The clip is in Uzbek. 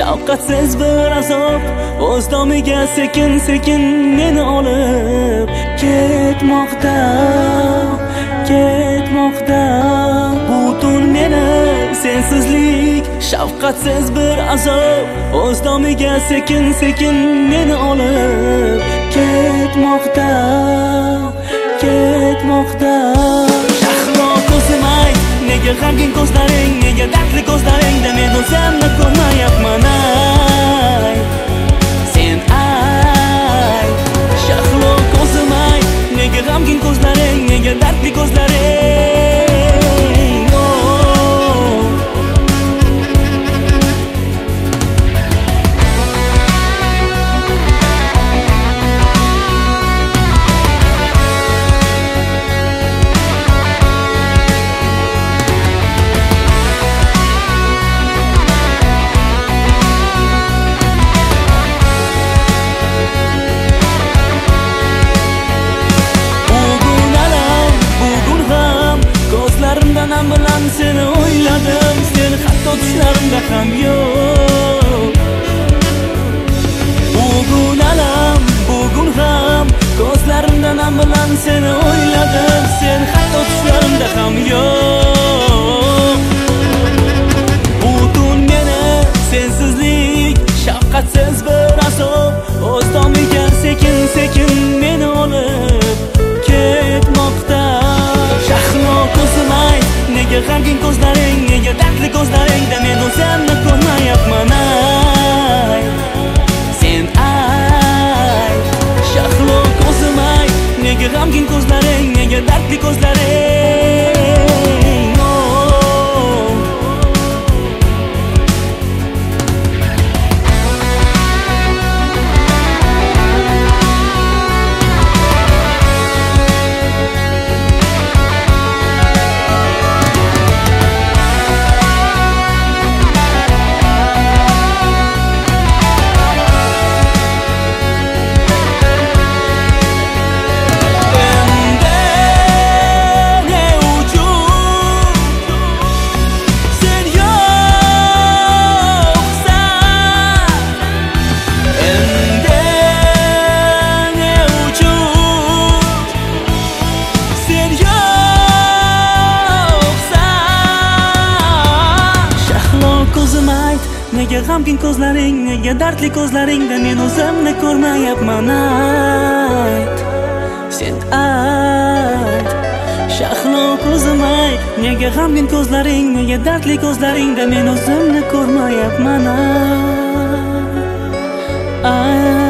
shafqatsiz bir azob o'z domiga sekin sekin meni olib ketmoqda, ketmoqda. Butun meni sensizlik, shafqatsiz bir azob o'z domiga sekin sekin meni olib ketmoqda, ketmoqda. Shahlo ko'zim ayt, nega g'amgin ko'zlaring, nega dardli ko'zlaringda men o'zimni ko'rmayapman ay, sen ay. Shahlo ko'zim ayt, nega g'amgin ko'zlaring, nega dardli ko'zlaring. Nam bilan seni o'yladim, seni hatto tushlarimda ham yo'q. Bugun alam, bugun ham ko'zlarimda nam bilan seni o'yladim, seni hatto tushlarimda ham yo'q. Butun meni sensizlik, shafqatsiz bir azob o'z domiga sekin sekin meni olib ketmoqda. Shahlo ko'zim ayt, nega g'amgin ko'zlaring, nega dardli ko'zlaringda men o'zimni ko'rmayapman ay, sen ay. Shahlo ko'zim ayt, nega g'amgin ko'zlaring, nega dardli ko'zlaring. Nega g'amgin ko'zlaring, nega dardli ko'zlaringda men o'zimni ko'rmayapman ayt, sen ayt. Shahlo ko'zim ayt, nega g'amgin ko'zlaring, nega dardli ko'zlaringda men o'zimni ko'rmayapman ay.